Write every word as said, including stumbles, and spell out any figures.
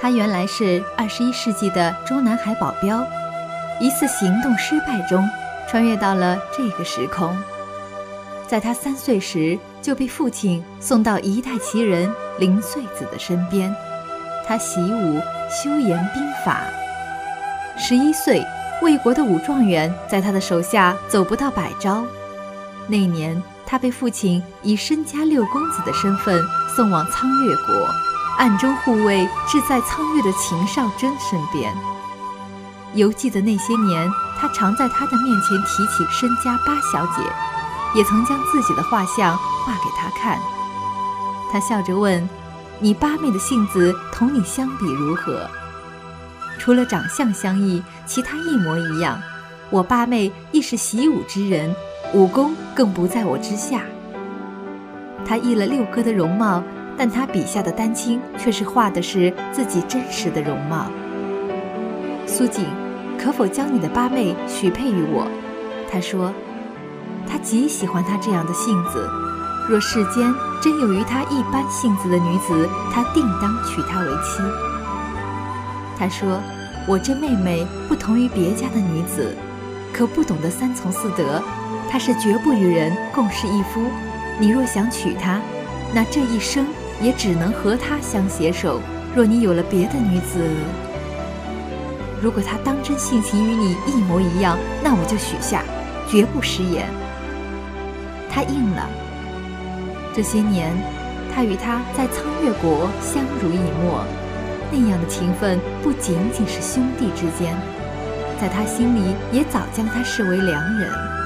他原来是二十一世纪的中南海保镖，一次行动失败中穿越到了这个时空。在他三岁时就被父亲送到一代奇人林穗子的身边，他习武修研兵法。十一岁，魏国的武状元在他的手下走不到百招。那年他被父亲以身家六公子的身份送往苍越国，暗中护卫志在苍越的秦少珍身边。犹记得那些年，他常在他的面前提起身家八小姐，也曾将自己的画像画给他看。他笑着问：你八妹的性子同你相比如何？除了长相相异，其他一模一样。我八妹亦是习武之人，武功更不在我之下。他译了六哥的容貌，但他笔下的丹青却是画的是自己真实的容貌。苏锦，可否将你的八妹许配于我？他说，他极喜欢她这样的性子，若世间真有与她一般性子的女子，他定当娶她为妻。他说，我这妹妹不同于别家的女子，可不懂得三从四德，她是绝不与人共侍一夫。你若想娶她，那这一生也只能和她相携手。若你有了别的女子，如果她当真性情与你一模一样，那我就许下，绝不食言。他应了。这些年，他与她在苍越国相濡以沫，那样的情分不仅仅是兄弟之间，在他心里也早将他视为良人。